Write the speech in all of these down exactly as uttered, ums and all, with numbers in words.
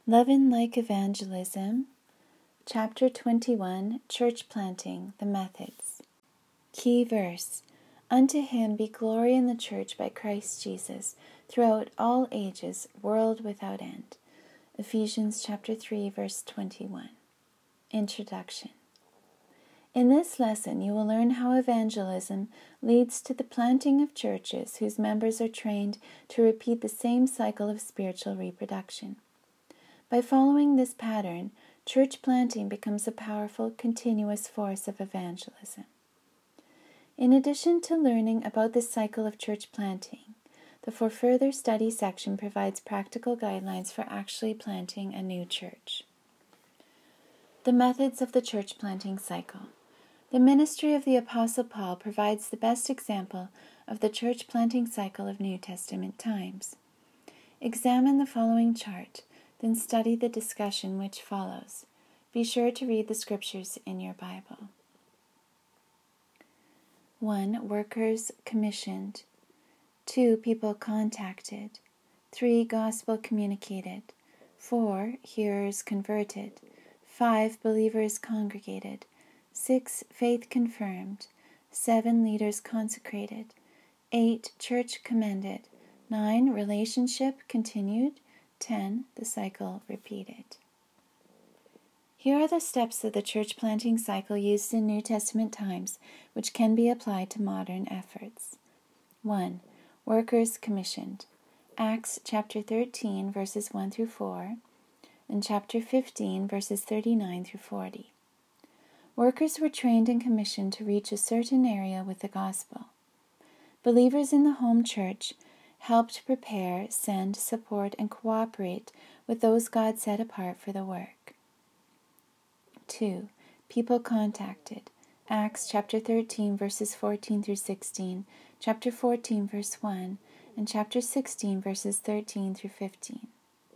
Leaven-like Evangelism, Chapter twenty-one, Church Planting, the Methods. Key verse: Unto him be glory in the church by Christ Jesus, throughout all ages, world without end. Ephesians chapter three, verse twenty-one. Introduction. In this lesson, you will learn how evangelism leads to the planting of churches whose members are trained to repeat the same cycle of spiritual reproduction. By following this pattern, church planting becomes a powerful, continuous force of evangelism. In addition to learning about this cycle of church planting, the For Further Study section provides practical guidelines for actually planting a new church. The methods of the church planting cycle. The ministry of the Apostle Paul provides the best example of the church planting cycle of New Testament times. Examine the following chart, then study the discussion which follows. Be sure to read the scriptures in your Bible. one. Workers commissioned. two. People contacted. three. Gospel communicated. four. Hearers converted. five. Believers congregated. six. Faith confirmed. seven. Leaders consecrated. eight. Church commended. nine. Relationship continued. ten. The cycle repeated. Here are the steps of the church planting cycle used in New Testament times, which can be applied to modern efforts. one. Workers commissioned. Acts chapter thirteen, verses one through four, and chapter fifteen, verses thirty-nine through forty. Workers were trained and commissioned to reach a certain area with the gospel. Believers in the home church helped prepare, send, support, and cooperate with those God set apart for the work. two. People contacted. Acts chapter thirteen, verses fourteen through sixteen, chapter fourteen, verse one, and chapter sixteen, verses thirteen through fifteen.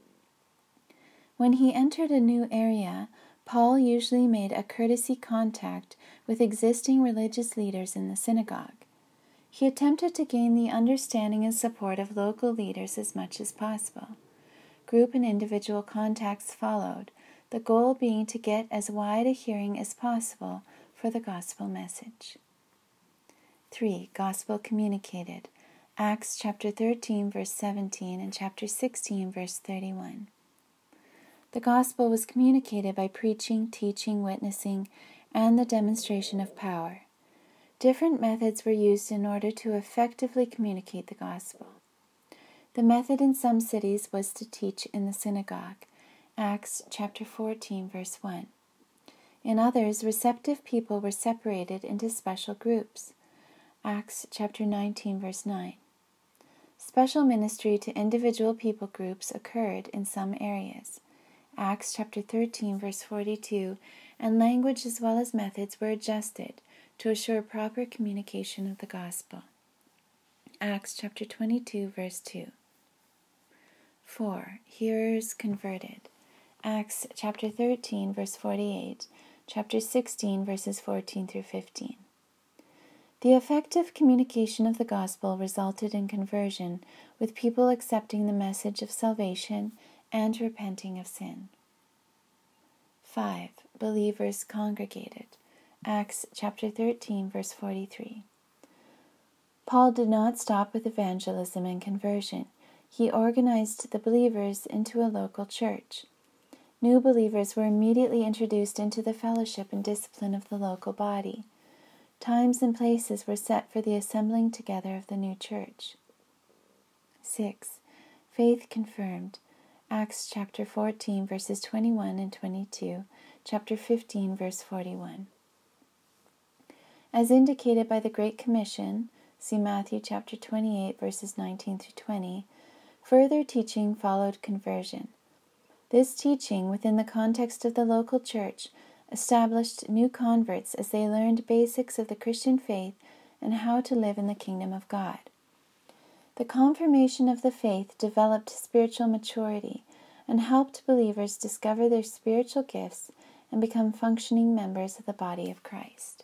When he entered a new area, Paul usually made a courtesy contact with existing religious leaders in the synagogue. He attempted to gain the understanding and support of local leaders as much as possible. Group and individual contacts followed, the goal being to get as wide a hearing as possible for the gospel message. three. Gospel communicated. Acts chapter thirteen, verse seventeen, and chapter sixteen, verse thirty-one. The gospel was communicated by preaching, teaching, witnessing, and the demonstration of power. Different methods were used in order to effectively communicate the gospel. The method in some cities was to teach in the synagogue, Acts chapter fourteen, verse one. In others, receptive people were separated into special groups, Acts chapter nineteen, verse nine. Special ministry to individual people groups occurred in some areas, Acts chapter thirteen, verse forty-two, and language as well as methods were adjusted to assure proper communication of the gospel. Acts chapter twenty-two, verse two. four. Hearers converted. Acts chapter thirteen, verse forty-eight, chapter sixteen, verses fourteen through fifteen. The effective communication of the gospel resulted in conversion, with people accepting the message of salvation and repenting of sin. five. Believers congregated. Acts chapter thirteen, verse forty-three. Paul did not stop with evangelism and conversion. He organized the believers into a local church. New believers were immediately introduced into the fellowship and discipline of the local body. Times and places were set for the assembling together of the new church. six. Faith confirmed. Acts chapter fourteen, verses twenty-one and twenty-two, chapter fifteen, verse forty-one. As indicated by the Great Commission, see Matthew chapter twenty-eight, verses nineteen through twenty, further teaching followed conversion. This teaching, within the context of the local church, established new converts as they learned basics of the Christian faith and how to live in the kingdom of God. The confirmation of the faith developed spiritual maturity and helped believers discover their spiritual gifts and become functioning members of the body of Christ.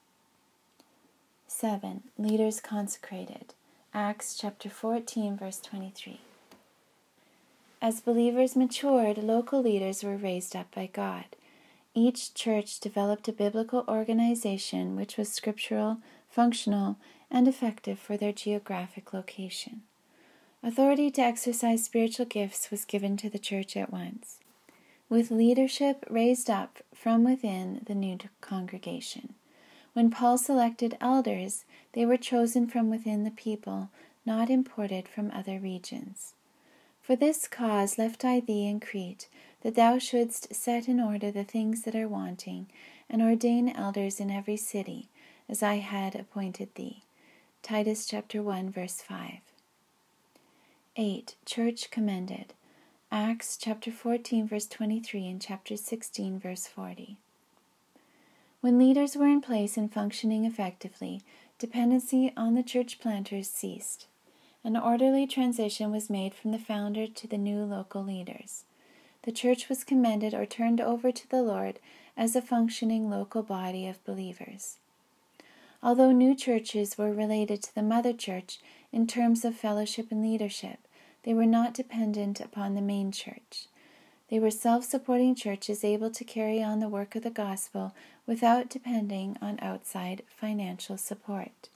seven. Leaders consecrated. Acts chapter fourteen, verse twenty-three. As believers matured, local leaders were raised up by God. Each church developed a biblical organization which was scriptural, functional, and effective for their geographic location. Authority to exercise spiritual gifts was given to the church at once, with leadership raised up from within the new congregation. When Paul selected elders, they were chosen from within the people, not imported from other regions. For this cause left I thee in Crete, that thou shouldst set in order the things that are wanting, and ordain elders in every city, as I had appointed thee. Titus chapter one, verse five. eight. Church commended. Acts chapter fourteen, verse twenty-three, and chapter sixteen, verse forty. When leaders were in place and functioning effectively, dependency on the church planters ceased. An orderly transition was made from the founder to the new local leaders. The church was commended or turned over to the Lord as a functioning local body of believers. Although new churches were related to the mother church in terms of fellowship and leadership, they were not dependent upon the main church. They were self-supporting churches able to carry on the work of the gospel without depending on outside financial support.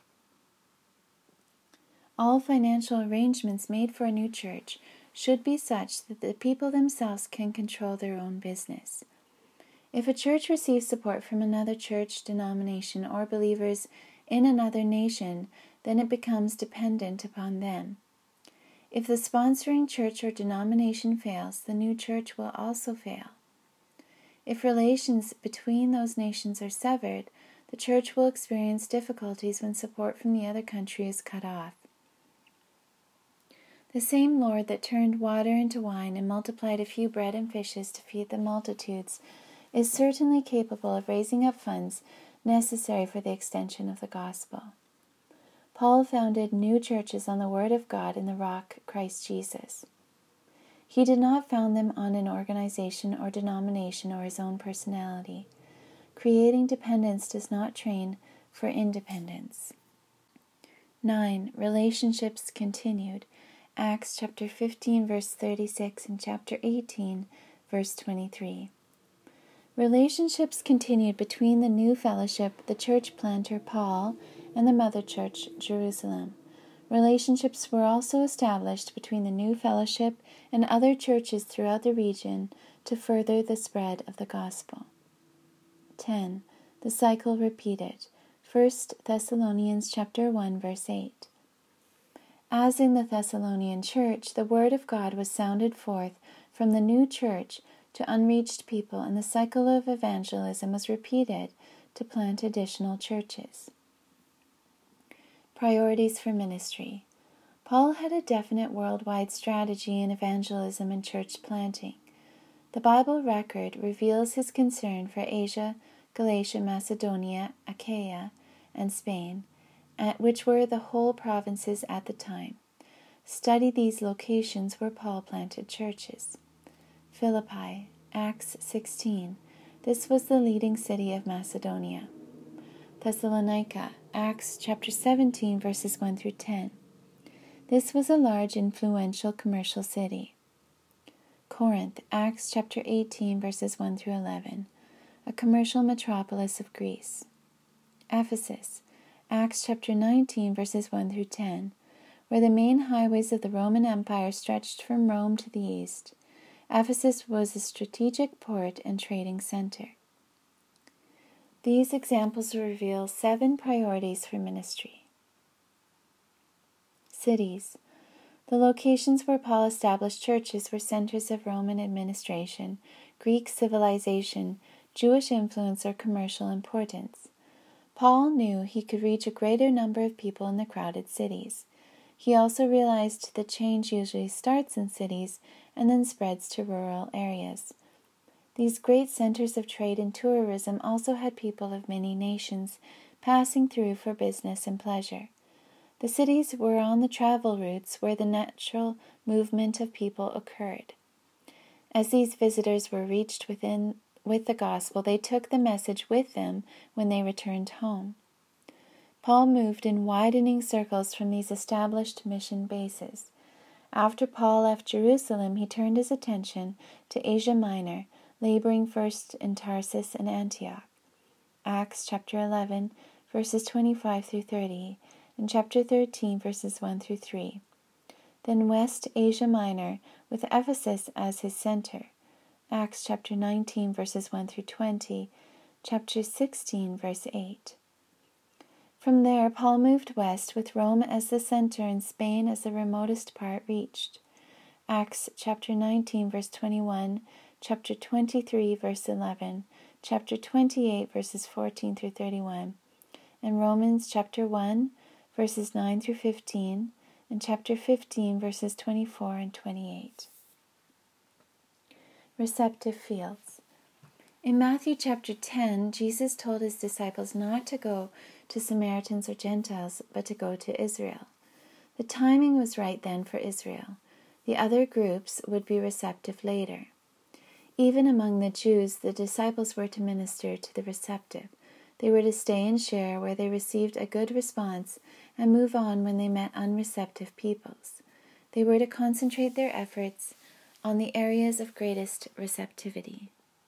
All financial arrangements made for a new church should be such that the people themselves can control their own business. If a church receives support from another church, denomination, or believers in another nation, then it becomes dependent upon them. If the sponsoring church or denomination fails, the new church will also fail. If relations between those nations are severed, the church will experience difficulties when support from the other country is cut off. The same Lord that turned water into wine and multiplied a few bread and fishes to feed the multitudes is certainly capable of raising up funds necessary for the extension of the gospel. Paul founded new churches on the Word of God and the rock, Christ Jesus. He did not found them on an organization or denomination or his own personality. Creating dependence does not train for independence. nine. Relationships continued. Acts chapter fifteen, verse thirty-six, and chapter eighteen, verse twenty-three. Relationships continued between the new fellowship, the church planter Paul, and the mother church, Jerusalem. Relationships were also established between the new fellowship and other churches throughout the region to further the spread of the gospel. ten. The cycle repeated. First Thessalonians chapter one, verse eight. As in the Thessalonian church, the word of God was sounded forth from the new church to unreached people, and the cycle of evangelism was repeated to plant additional churches. Priorities for ministry. Paul had a definite worldwide strategy in evangelism and church planting. The Bible record reveals his concern for Asia, Galatia, Macedonia, Achaia, and Spain, which were the whole provinces at the time. Study these locations where Paul planted churches. Philippi, Acts sixteen. This was the leading city of Macedonia. Thessalonica, Acts chapter seventeen, verses one through ten. This was a large, influential commercial city. Corinth, Acts chapter eighteen, verses one through eleven. A commercial metropolis of Greece. Ephesus, Acts chapter nineteen, verses one through ten, where the main highways of the Roman Empire stretched from Rome to the east. Ephesus was a strategic port and trading center. These examples reveal seven priorities for ministry. Cities. The locations where Paul established churches were centers of Roman administration, Greek civilization, Jewish influence, or commercial importance. Paul knew he could reach a greater number of people in the crowded cities. He also realized that change usually starts in cities and then spreads to rural areas. These great centers of trade and tourism also had people of many nations passing through for business and pleasure. The cities were on the travel routes where the natural movement of people occurred. As these visitors were reached within with the gospel, they took the message with them when they returned home. Paul moved in widening circles from these established mission bases. After Paul left Jerusalem, he turned his attention to Asia Minor, laboring first in Tarsus and Antioch. Acts chapter eleven, verses twenty-five through thirty, and chapter thirteen, verses one through three. Then West Asia Minor, with Ephesus as his center. Acts chapter nineteen, verses one through twenty, chapter sixteen, verse eight. From there, Paul moved west, with Rome as the center and Spain as the remotest part reached. Acts chapter nineteen, verse twenty-one, chapter twenty-three, verse eleven, chapter twenty-eight, verses fourteen through thirty-one, and Romans chapter one, verses nine through fifteen, and chapter fifteen, verses twenty-four and twenty-eight. Receptive fields. In Matthew chapter ten, Jesus told his disciples not to go to Samaritans or Gentiles, but to go to Israel. The timing was right then for Israel. The other groups would be receptive later. Even among the Jews, the disciples were to minister to the receptive. They were to stay and share where they received a good response and move on when they met unreceptive peoples. They were to concentrate their efforts on the areas of greatest receptivity.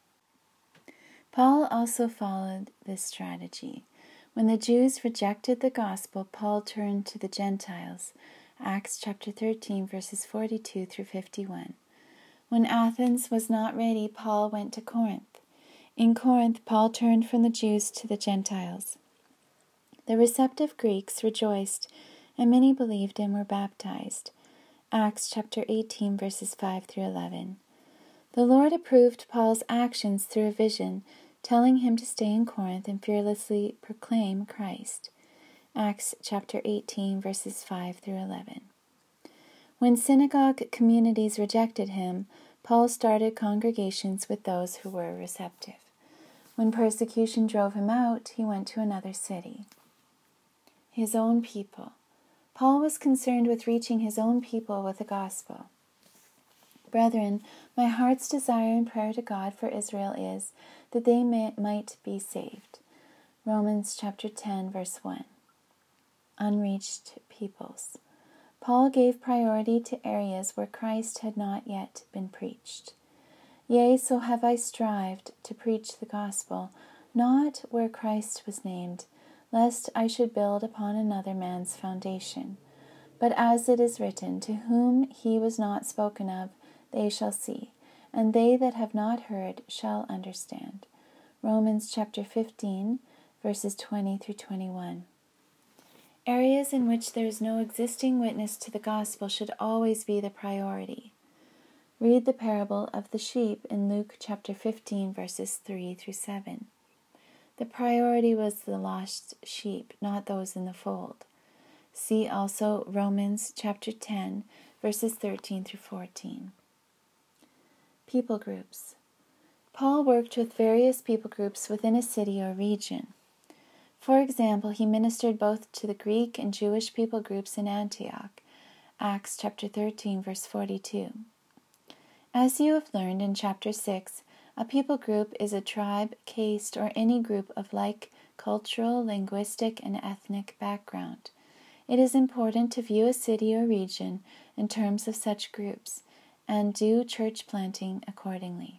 Paul also followed this strategy. When the Jews rejected the gospel, Paul turned to the Gentiles. Acts chapter thirteen, verses forty-two through fifty-one. When Athens was not ready, Paul went to Corinth. In Corinth, Paul turned from the Jews to the Gentiles. The receptive Greeks rejoiced, and many believed and were baptized. Acts chapter eighteen, verses five through eleven. The Lord approved Paul's actions through a vision, telling him to stay in Corinth and fearlessly proclaim Christ. Acts chapter eighteen, verses five through eleven. When synagogue communities rejected him, Paul started congregations with those who were receptive. When persecution drove him out, he went to another city. His own people. Paul was concerned with reaching his own people with the gospel. Brethren, my heart's desire and prayer to God for Israel is that they may, might be saved. Romans chapter ten, verse one. Unreached peoples. Paul gave priority to areas where Christ had not yet been preached. Yea, so have I strived to preach the gospel, not where Christ was named, lest I should build upon another man's foundation. But as it is written, to whom he was not spoken of, they shall see, and they that have not heard shall understand. Romans chapter fifteen, verses twenty through twenty-one. Areas in which there is no existing witness to the gospel should always be the priority. Read the parable of the sheep in Luke chapter fifteen, verses three through seven. The priority was the lost sheep, not those in the fold. See also Romans chapter ten, verses thirteen through fourteen. People groups. Paul worked with various people groups within a city or region. For example, he ministered both to the Greek and Jewish people groups in Antioch. Acts chapter thirteen, verse forty-two. As you have learned in chapter six, a people group is a tribe, caste, or any group of like cultural, linguistic, and ethnic background. It is important to view a city or region in terms of such groups and do church planting accordingly.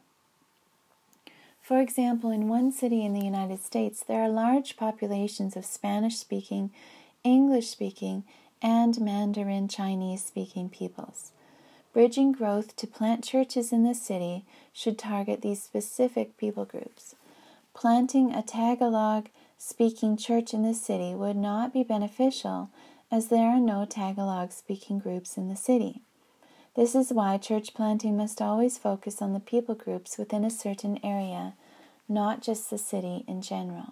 For example, in one city in the United States, there are large populations of Spanish-speaking, English-speaking, and Mandarin Chinese-speaking peoples. Bridging growth to plant churches in the city should target these specific people groups. Planting a Tagalog-speaking church in the city would not be beneficial, as there are no Tagalog-speaking groups in the city. This is why church planting must always focus on the people groups within a certain area, not just the city in general.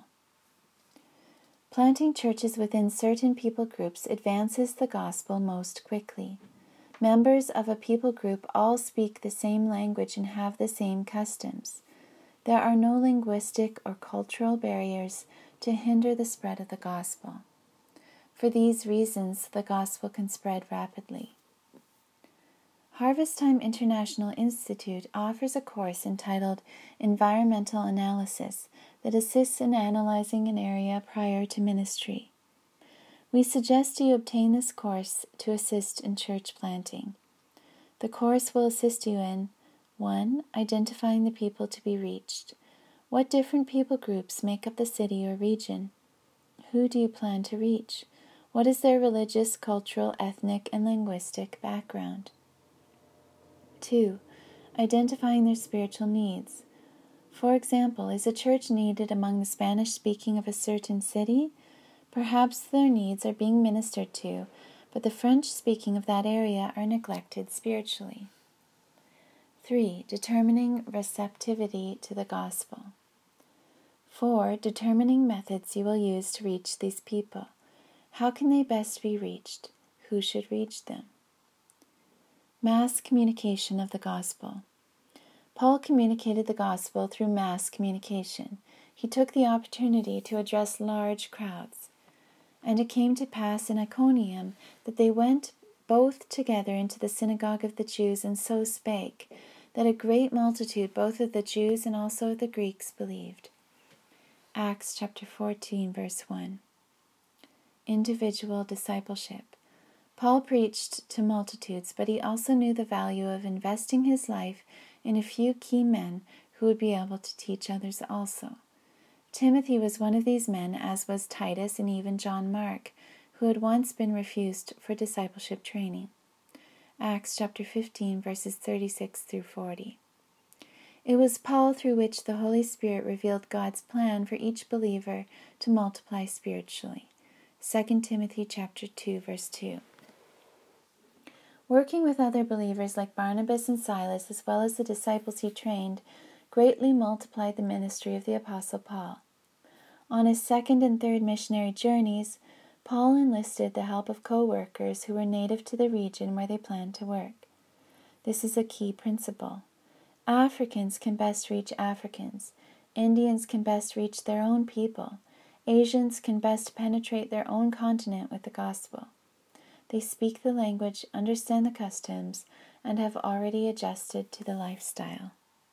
Planting churches within certain people groups advances the gospel most quickly. Members of a people group all speak the same language and have the same customs. There are no linguistic or cultural barriers to hinder the spread of the gospel. For these reasons, the gospel can spread rapidly. Harvest Time International Institute offers a course entitled Environmental Analysis that assists in analyzing an area prior to ministry. We suggest you obtain this course to assist in church planting. The course will assist you in one. Identifying the people to be reached. What different people groups make up the city or region? Who do you plan to reach? What is their religious, cultural, ethnic, and linguistic background? two. Identifying their spiritual needs. For example, is a church needed among the Spanish-speaking of a certain city? Perhaps their needs are being ministered to, but the French-speaking of that area are neglected spiritually. three. Determining receptivity to the gospel. four. Determining methods you will use to reach these people. How can they best be reached? Who should reach them? Mass communication of the gospel. Paul communicated the gospel through mass communication. He took the opportunity to address large crowds. And it came to pass in Iconium that they went both together into the synagogue of the Jews, and so spake, that a great multitude both of the Jews and also of the Greeks believed. Acts chapter fourteen, verse one. Individual discipleship. Paul preached to multitudes, but he also knew the value of investing his life in a few key men who would be able to teach others also. Timothy was one of these men, as was Titus and even John Mark, who had once been refused for discipleship training. Acts chapter fifteen, verses thirty-six through forty. It was Paul through which the Holy Spirit revealed God's plan for each believer to multiply spiritually. Second Timothy chapter two, verse two. Working with other believers like Barnabas and Silas, as well as the disciples he trained, greatly multiplied the ministry of the Apostle Paul. On his second and third missionary journeys, Paul enlisted the help of co-workers who were native to the region where they planned to work. This is a key principle. Africans can best reach Africans. Indians can best reach their own people. Asians can best penetrate their own continent with the gospel. They speak the language, understand the customs, and have already adjusted to the lifestyle.